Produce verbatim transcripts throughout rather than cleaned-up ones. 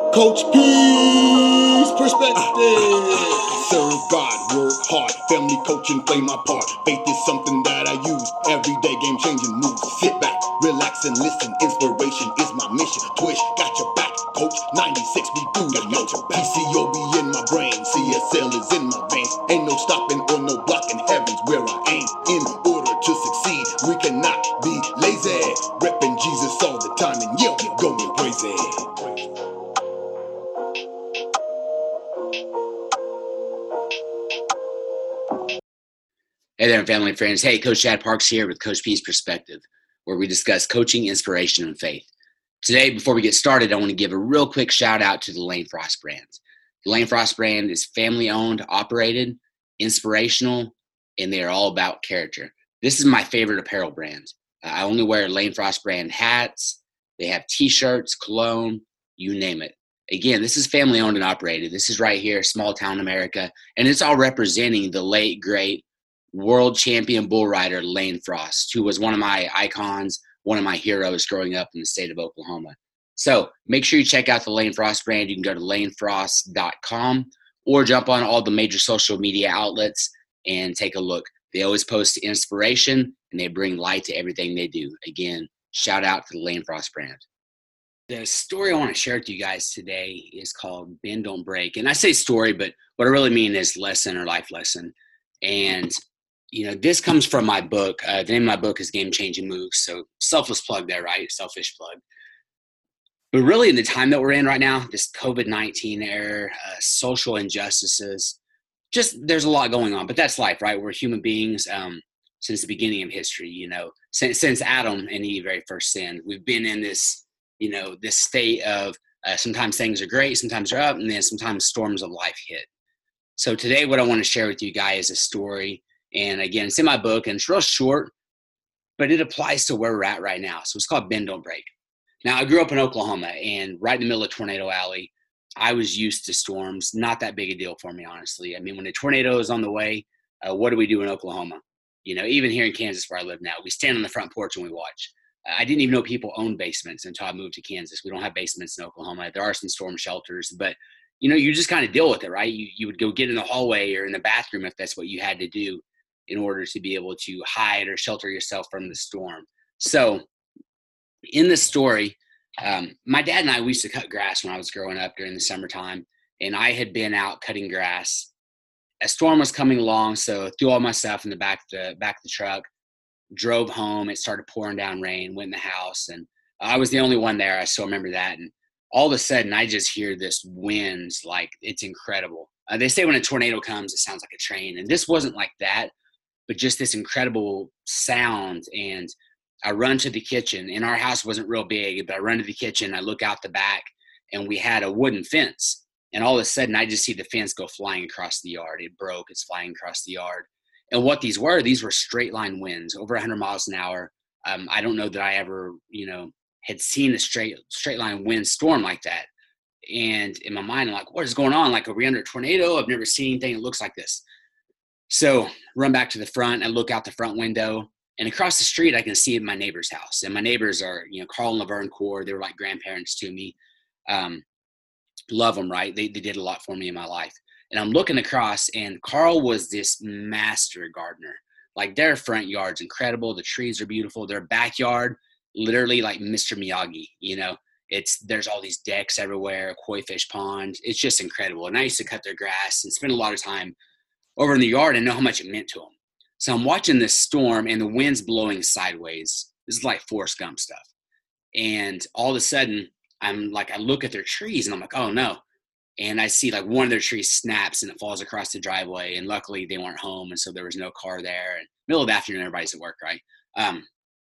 Coach P's perspective. Serve God, work hard, family coaching, play my part. Faith is something that I use, everyday game changing moves. Sit back, relax and listen, inspiration is my mission. Twitch, got your back, coach, ninety-six be through the yo. P C O be in my brain, C S L is in my veins. Ain't no stopping or no blocking, heaven's where I aim. In order to succeed, we cannot be lazy. Reppin' Jesus all the time and yeah, we going crazy. Hey there, family and friends. Hey, Coach Chad Parks here with Coach P's Perspective, where we discuss coaching, inspiration, and faith. Today, before we get started, I want to give a real quick shout out to the Lane Frost brand. The Lane Frost brand is family owned, operated, inspirational, and they are all about character. This is my favorite apparel brand. I only wear Lane Frost brand hats. They have t-shirts, cologne, you name it. Again, this is family owned and operated. This is right here, small town America, and it's all representing the late, great world champion bull rider Lane Frost, who was one of my icons, one of my heroes growing up in the state of Oklahoma. So make sure you check out the Lane Frost brand. You can go to lane frost dot com or jump on all the major social media outlets and take a look. They always post inspiration and they bring light to everything they do. Again, shout out to the Lane Frost brand. The story I want to share with you guys today is called Bend Don't Break. And I say story, but what I really mean is lesson or life lesson. And you know, this comes from my book. Uh, the name of my book is Game Changing Moves. So selfless plug there, right? Selfish plug. But really in the time that we're in right now, this covid nineteen era, uh, social injustices, just there's a lot going on. But that's life, right? We're human beings um, since the beginning of history, you know, since, since Adam and Eve very first sinned. We've been in this, you know, this state of uh, sometimes things are great, sometimes they're up, and then sometimes storms of life hit. So today what I want to share with you guys is a story. And again, it's in my book and it's real short, but it applies to where we're at right now. So it's called Bend Don't Break. Now, I grew up in Oklahoma and right in the middle of Tornado Alley, I was used to storms. Not that big a deal for me, honestly. I mean, when a tornado is on the way, uh, what do we do in Oklahoma? You know, even here in Kansas where I live now, we stand on the front porch and we watch. Uh, I didn't even know people owned basements until I moved to Kansas. We don't have basements in Oklahoma. There are some storm shelters, but you know, you just kind of deal with it, right? You you would go get in the hallway or in the bathroom if that's what you had to do in order to be able to hide or shelter yourself from the storm. So in this story, um, my dad and I, we used to cut grass when I was growing up during the summertime, and I had been out cutting grass. A storm was coming along, so threw all my stuff in the back of the, back of the truck, drove home. It started pouring down rain, went in the house, and I was the only one there. I still remember that. And all of a sudden, I just hear this wind, like it's incredible. Uh, they say when a tornado comes, it sounds like a train, and this wasn't like that. But just this incredible sound. And I run to the kitchen, and our house wasn't real big, but I run to the kitchen, I look out the back, and we had a wooden fence. And all of a sudden, I just see the fence go flying across the yard. It broke, it's flying across the yard. And what these were, these were straight line winds, over one hundred miles an hour. Um, I don't know that I ever, you know, had seen a straight straight line wind storm like that. And in my mind, I'm like, what is going on? Like, are we under a tornado? I've never seen anything that looks like this. So run back to the front and look out the front window, and across the street, I can see my neighbor's house. And my neighbors are, you know, Carl and Laverne Core. They were like grandparents to me. Um, love them, right? They, they did a lot for me in my life. And I'm looking across, and Carl was this master gardener. Like, their front yard's incredible. The trees are beautiful. Their backyard, literally like Mister Miyagi, you know. It's there's all these decks everywhere, a koi fish pond. It's just incredible. And I used to cut their grass and spend a lot of time over in the yard and know how much it meant to them. So I'm watching this storm and the wind's blowing sideways. This is like Forrest Gump stuff. And all of a sudden, I'm like, I look at their trees and I'm like, oh no. And I see like one of their trees snaps and it falls across the driveway. And luckily they weren't home. And so there was no car there. And middle of the afternoon, everybody's at work, right? Um,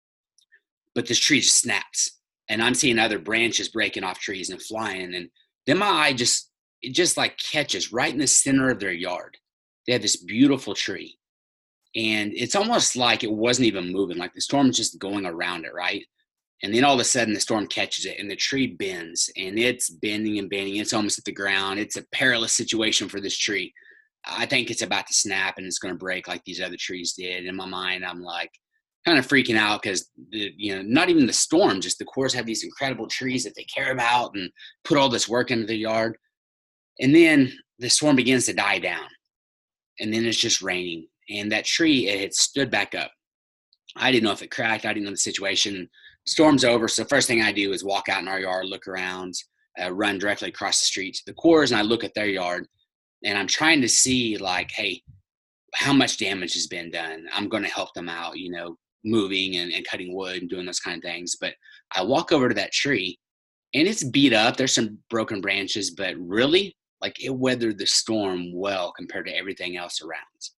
but this tree just snaps. And I'm seeing other branches breaking off trees and flying. And then my eye just, it just like catches right in the center of their yard. They had this beautiful tree, and it's almost like it wasn't even moving, like the storm's just going around it, right? And then all of a sudden the storm catches it and the tree bends, and it's bending and bending. It's almost at the ground. It's a perilous situation for this tree. I think it's about to snap and it's going to break like these other trees did. In my mind, I'm like, kind of freaking out because, you know, not even the storm, just the Coors have these incredible trees that they care about and put all this work into the yard. And then the storm begins to die down. And then it's just raining. And that tree, it had stood back up. I didn't know if it cracked. I didn't know the situation. Storm's over. So first thing I do is walk out in our yard, look around, uh, run directly across the street to the Coors, and I look at their yard. And I'm trying to see, like, hey, how much damage has been done? I'm going to help them out, you know, moving and, and cutting wood and doing those kind of things. But I walk over to that tree, and it's beat up. There's some broken branches, but really, like, it weathered the storm well compared to everything else around.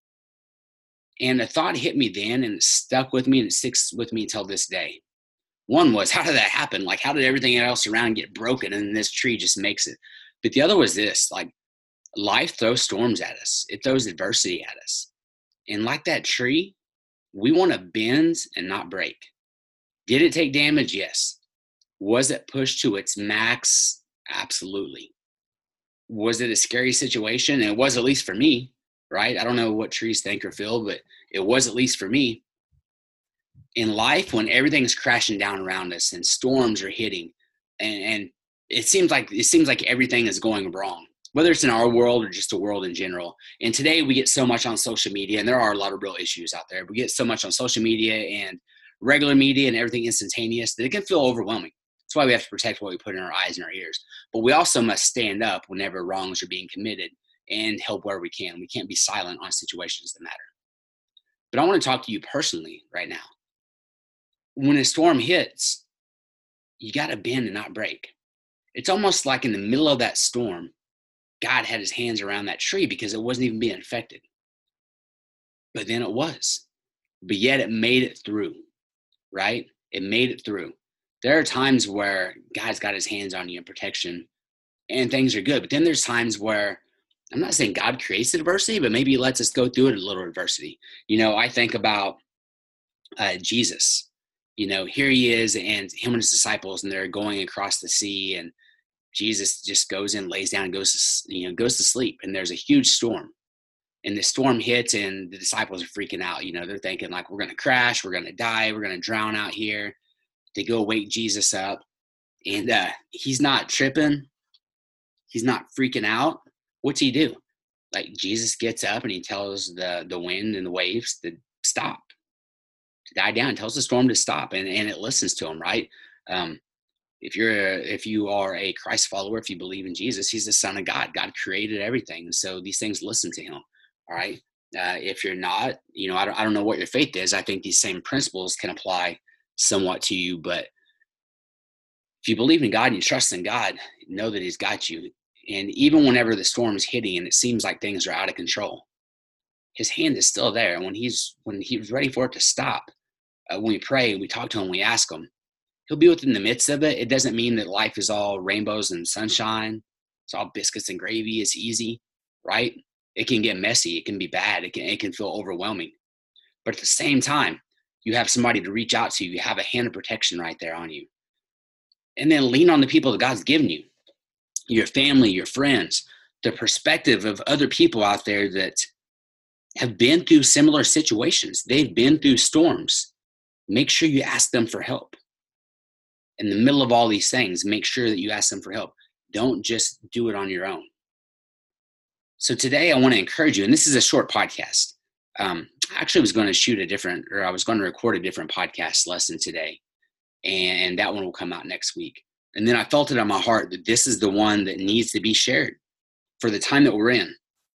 And a thought hit me then, and it stuck with me, and it sticks with me until this day. One was, how did that happen? Like, how did everything else around get broken, and this tree just makes it? But the other was this, like, life throws storms at us. It throws adversity at us. And like that tree, we want to bend and not break. Did it take damage? Yes. Was it pushed to its max? Absolutely. Was it a scary situation? And it was, at least for me, right? I don't know what trees think or feel, but it was, at least for me. In life, when everything's crashing down around us and storms are hitting, and, and it seems like it seems like everything is going wrong, whether it's in our world or just the world in general. And today we get so much on social media, and there are a lot of real issues out there. We get so much on social media and regular media and everything instantaneous that it can feel overwhelming. That's why we have to protect what we put in our eyes and our ears. But we also must stand up whenever wrongs are being committed and help where we can. We can't be silent on situations that matter. But I want to talk to you personally right now. When a storm hits, you got to bend and not break. It's almost like in the middle of that storm, God had his hands around that tree because it wasn't even being affected. But then it was. But yet it made it through, right? It made it through. There are times where God's got his hands on you in protection and things are good. But then there's times where, I'm not saying God creates adversity, but maybe he lets us go through it a little adversity. You know, I think about uh, Jesus. You know, here he is, and him and his disciples, and they're going across the sea, and Jesus just goes in, lays down, and goes to, you know, goes to sleep. And there's a huge storm, and the storm hits, and the disciples are freaking out. You know, they're thinking like, we're going to crash, we're going to die, we're going to drown out here. They go wake Jesus up, and uh, he's not tripping. He's not freaking out. What's he do? Like, Jesus gets up and he tells the the wind and the waves to stop, to die down, tells the storm to stop, and, and it listens to him, right? Um, if you're a, if you are a Christ follower, if you believe in Jesus, he's the Son of God. God created everything, so these things listen to him. All right. Uh, if you're not, you know, I don't, I don't know what your faith is. I think these same principles can apply somewhat to you, but if you believe in God and you trust in God, know that he's got you. And even whenever the storm is hitting and it seems like things are out of control, his hand is still there. And when he's when he's ready for it to stop, uh, when we pray, we talk to him, we ask him, he'll be within the midst of it. It doesn't mean that life is all rainbows and sunshine. It's all biscuits and gravy. It's easy, right? It can get messy. It can be bad. It can, it can feel overwhelming. But at the same time, you have somebody to reach out to. You have a hand of protection right there on you. And then lean on the people that God's given you, your family, your friends, the perspective of other people out there that have been through similar situations. They've been through storms. Make sure you ask them for help. In the middle of all these things, make sure that you ask them for help. Don't just do it on your own. So today I want to encourage you, and this is a short podcast. Um, I actually was going to shoot a different, or I was going to record a different podcast lesson today. And that one will come out next week. And then I felt it on my heart that this is the one that needs to be shared for the time that we're in.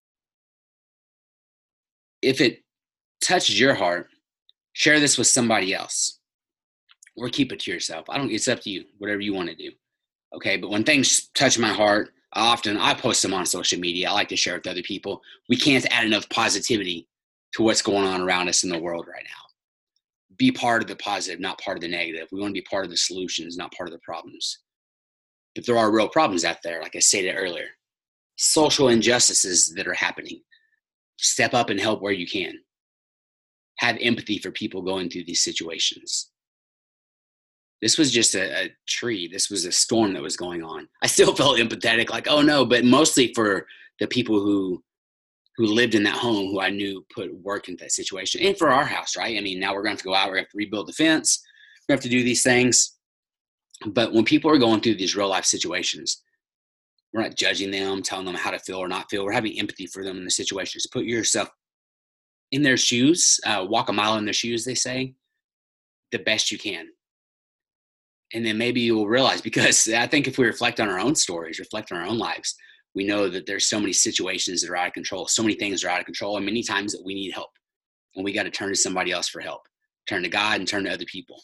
If it touches your heart, share this with somebody else, or keep it to yourself. I don't, it's up to you, whatever you want to do. Okay. But when things touch my heart, I often, I post them on social media. I like to share with other people. We can't add enough positivity to what's going on around us in the world right now. Be part of the positive, not part of the negative. We want to be part of the solutions, not part of the problems. But there are real problems out there, like I stated earlier. Social injustices that are happening. Step up and help where you can. Have empathy for people going through these situations. This was just a, a tree. This was a storm that was going on. I still felt empathetic, like, oh no, but mostly for the people who who lived in that home, who I knew put work into that situation. And for our house, right? I mean, now we're going to have to go out, we're going to have to rebuild the fence, we have to do these things. But when people are going through these real life situations, we're not judging them, telling them how to feel or not feel. We're having empathy for them in the situations. Put yourself in their shoes, uh, walk a mile in their shoes, they say, the best you can. And then maybe you will realize, because I think if we reflect on our own stories, reflect on our own lives, we know that there's so many situations that are out of control. So many things are out of control, and many times that we need help. And we got to turn to somebody else for help. Turn to God and turn to other people.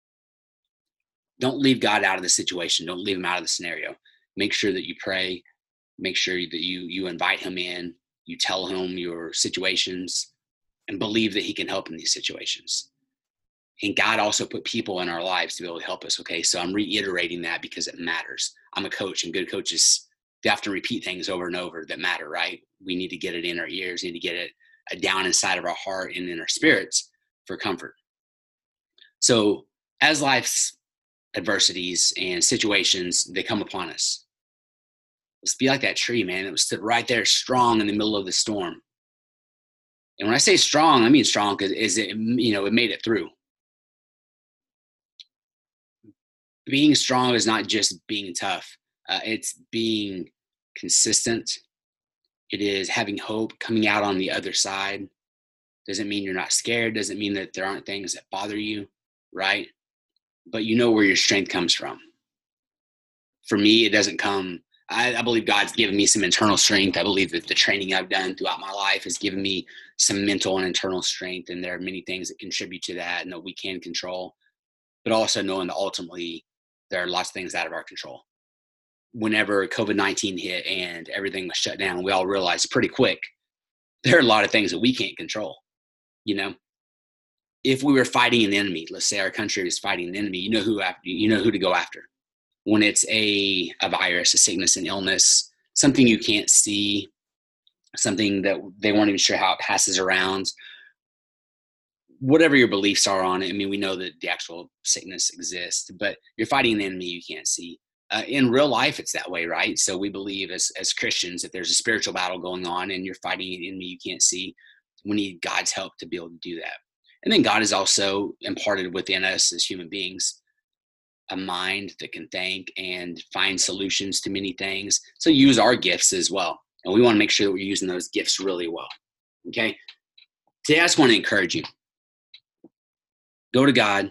Don't leave God out of the situation. Don't leave him out of the scenario. Make sure that you pray. Make sure that you you invite him in. You tell him your situations and believe that he can help in these situations. And God also put people in our lives to be able to help us. Okay, so I'm reiterating that because it matters. I'm a coach, and good coaches, they have to repeat things over and over that matter, right? We need to get it in our ears, need to get it down inside of our heart and in our spirits for comfort. So as life's adversities and situations, they come upon us, let's be like that tree, man. It was stood right there strong in the middle of the storm. And when I say strong, I mean strong because is it, you know, it made it through. Being strong is not just being tough. Uh, it's being consistent. It is having hope, coming out on the other side. Doesn't mean you're not scared. Doesn't mean that there aren't things that bother you, right? But you know where your strength comes from. For me, it doesn't come, I, I believe God's given me some internal strength. I believe that the training I've done throughout my life has given me some mental and internal strength. And there are many things that contribute to that and that we can control, but also knowing that ultimately there are lots of things out of our control. Whenever COVID nineteen hit and everything was shut down, we all realized pretty quick, there are a lot of things that we can't control. You know, if we were fighting an enemy, let's say our country is fighting an enemy, you know who after, you know who to go after. When it's a, a virus, a sickness, an illness, something you can't see, something that they weren't even sure how it passes around, whatever your beliefs are on it. I mean, we know that the actual sickness exists, but you're fighting an enemy you can't see. Uh, in real life, it's that way, right? So we believe as, as Christians that there's a spiritual battle going on and you're fighting an enemy you can't see. We need God's help to be able to do that. And then God has also imparted within us as human beings a mind that can think and find solutions to many things. So use our gifts as well. And we want to make sure that we're using those gifts really well. Okay. Today, I just want to encourage you. Go to God.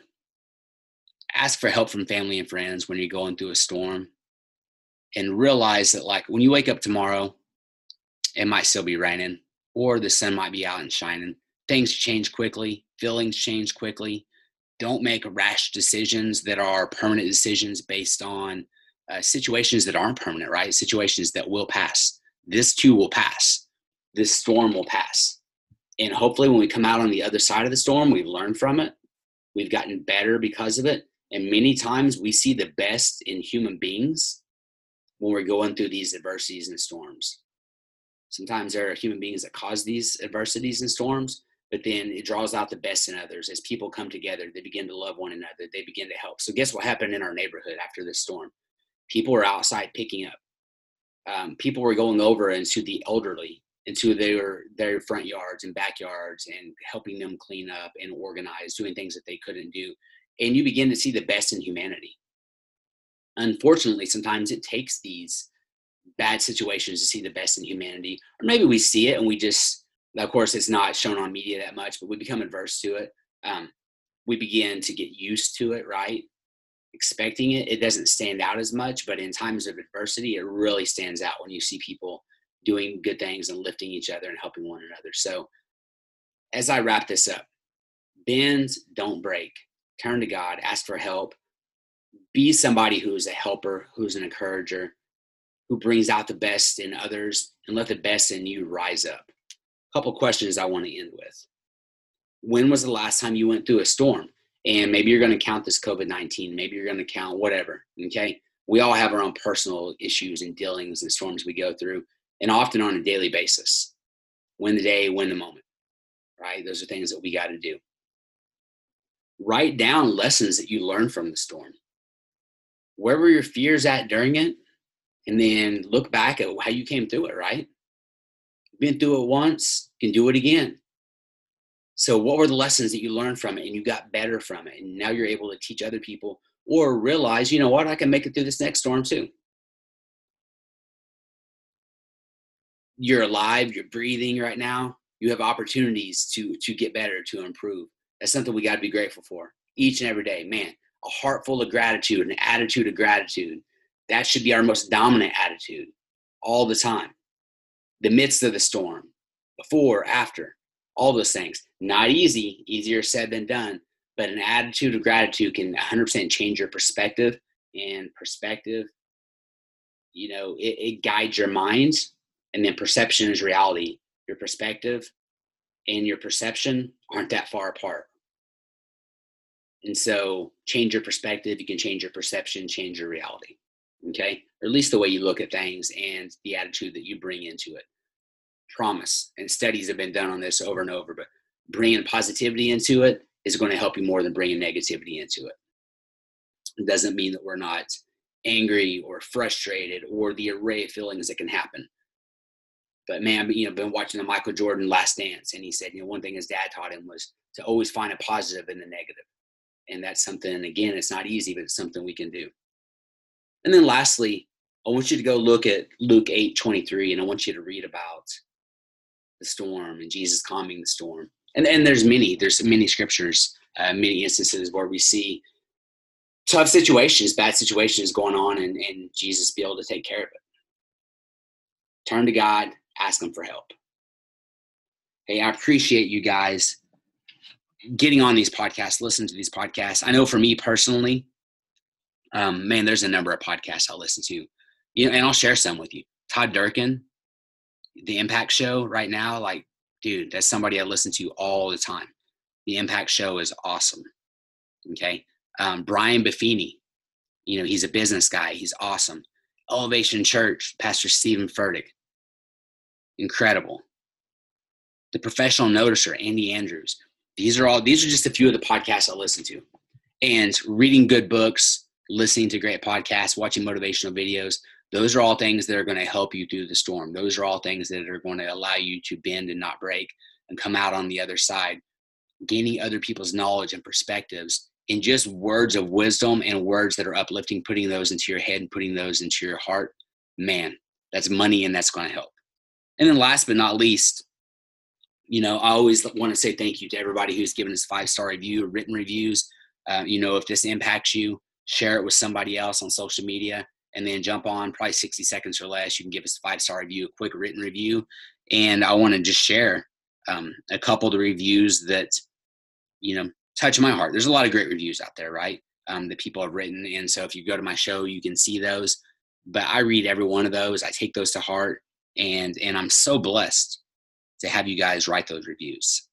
Ask for help from family and friends when you're going through a storm. And realize that, like, when you wake up tomorrow, it might still be raining or the sun might be out and shining. Things change quickly. Feelings change quickly. Don't make rash decisions that are permanent decisions based on uh, situations that aren't permanent, right? Situations that will pass. This too will pass. This storm will pass. And hopefully when we come out on the other side of the storm, we've learned from it. We've gotten better because of it. And many times we see the best in human beings when we're going through these adversities and storms. Sometimes there are human beings that cause these adversities and storms, but then it draws out the best in others. As people come together, they begin to love one another. They begin to help. So guess what happened in our neighborhood after this storm? People were outside picking up. Um, people were going over into the elderly, into their, their front yards and backyards and helping them clean up and organize, doing things that they couldn't do. And you begin to see the best in humanity. Unfortunately, sometimes it takes these bad situations to see the best in humanity. Or maybe we see it and we just, of course, it's not shown on media that much, but we become adverse to it. Um, we begin to get used to it, right? Expecting it. It doesn't stand out as much, but in times of adversity, it really stands out when you see people doing good things and lifting each other and helping one another. So as I wrap this up, bend, don't break. Turn to God, ask for help. Be somebody who is a helper, who's an encourager, who brings out the best in others, and let the best in you rise up. A couple questions I want to end with. When was the last time you went through a storm? And maybe you're going to count this COVID nineteen. Maybe you're going to count whatever, okay? We all have our own personal issues and dealings and storms we go through, and often on a daily basis. Win the day, win the moment, right? Those are things that we got to do. Write down lessons that you learned from the storm. Where were your fears at during it? And then look back at how you came through it, right? Been through it once, can do it again. So what were the lessons that you learned from it and you got better from it? And now you're able to teach other people or realize, you know what, I can make it through this next storm too. You're alive, you're breathing right now. You have opportunities to, to get better, to improve. That's something we got to be grateful for each and every day. Man, a heart full of gratitude, an attitude of gratitude. That should be our most dominant attitude all the time. The midst of the storm, before, after, all those things. Not easy, easier said than done, but an attitude of gratitude can one hundred percent change your perspective, and perspective, you know, it, it guides your mind, and then perception is reality. Your perspective and your perception aren't that far apart. And so change your perspective, you can change your perception, change your reality. Okay? Or at least the way you look at things and the attitude that you bring into it. Promise. And studies have been done on this over and over, but bringing positivity into it is going to help you more than bringing negativity into it. It doesn't mean that we're not angry or frustrated or the array of feelings that can happen. But man, you know, been watching the Michael Jordan Last Dance, and he said, you know, one thing his dad taught him was to always find a positive in the negative. And that's something, again, it's not easy, but it's something we can do. And then lastly, I want you to go look at Luke eight twenty-three, and I want you to read about the storm and Jesus calming the storm. And and there's many, there's many scriptures, uh, many instances where we see tough situations, bad situations going on, and, and Jesus be able to take care of it. Turn to God, ask him for help. Hey, I appreciate you guys getting on these podcasts, listening to these podcasts. I know for me personally, um, man, there's a number of podcasts I listen to, you know, and I'll share some with you. Todd Durkin, The Impact Show right now, like, dude, that's somebody I listen to all the time. The Impact Show is awesome. Okay. Um, Brian Buffini, you know, he's a business guy. He's awesome. Elevation Church, Pastor Stephen Furtick, incredible. The Professional Noticer, Andy Andrews. These are all, these are just a few of the podcasts I listen to. And reading good books, listening to great podcasts, watching motivational videos, those are all things that are going to help you through the storm. Those are all things that are going to allow you to bend and not break and come out on the other side, gaining other people's knowledge and perspectives and just words of wisdom and words that are uplifting, putting those into your head and putting those into your heart. Man, that's money, and that's going to help. And then last but not least, you know, I always want to say thank you to everybody who's given us five-star review, written reviews. Uh, you know, if this impacts you, share it with somebody else on social media, and then jump on, probably sixty seconds or less. You can give us a five-star review, a quick written review. And I want to just share um, a couple of the reviews that, you know, touch my heart. There's a lot of great reviews out there, right? Um, that people have written. And so if you go to my show, you can see those. But I read every one of those. I take those to heart. And, and I'm so blessed to have you guys write those reviews.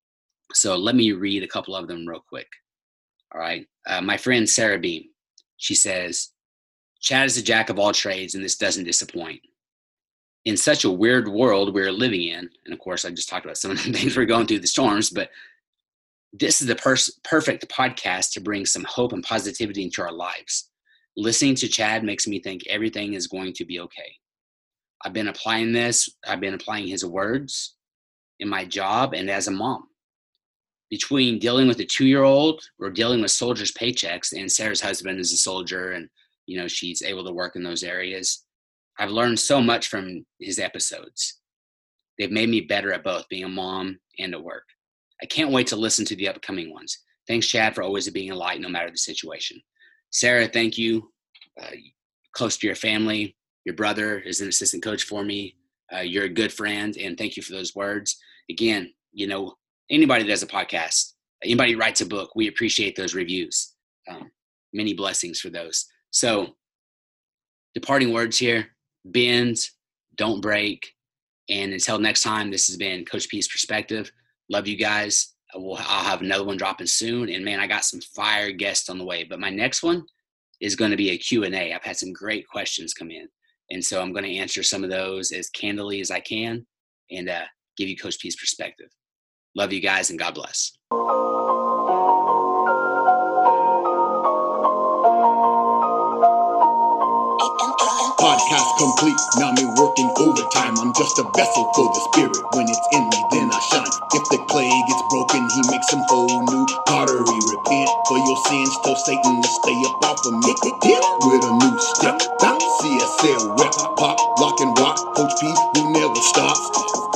So let me read a couple of them real quick. All right. Uh, my friend Sarah Beam, she says, Chad is a jack of all trades, and this doesn't disappoint. In such a weird world we're living in, and of course I just talked about some of the things we're going through, the storms, but this is the pers- perfect podcast to bring some hope and positivity into our lives. Listening to Chad makes me think everything is going to be okay. I've been applying this. I've been applying his words in my job and as a mom. Between dealing with a two-year-old or dealing with soldiers' paychecks, and Sarah's husband is a soldier, and you know she's able to work in those areas, I've learned so much from his episodes. They've made me better at both being a mom and at work. I can't wait to listen to the upcoming ones. Thanks, Chad, for always being a light no matter the situation. Sarah, thank you. Uh, close to your family. Your brother is an assistant coach for me. Uh, you're a good friend, and thank you for those words. Again, you know, anybody that does a podcast, anybody writes a book, we appreciate those reviews. Um, many blessings for those. So, departing words here, bend, don't break. And until next time, this has been Coach P's Perspective. Love you guys. We'll, I'll have another one dropping soon. And man, I got some fire guests on the way. But my next one is going to be a Q and A. I've had some great questions come in. And so I'm going to answer some of those as candidly as I can and uh, give you Coach P's perspective. Love you guys, and God bless. podcast complete. Now me working overtime. I'm just a vessel for the spirit. When it's in me, then I shine. If the clay gets broken, he makes some whole new pottery. Repent for your sins, tell Satan to stay up off of me. With a new step, C S L rep, pop, lock and rock. Coach P, who never stops.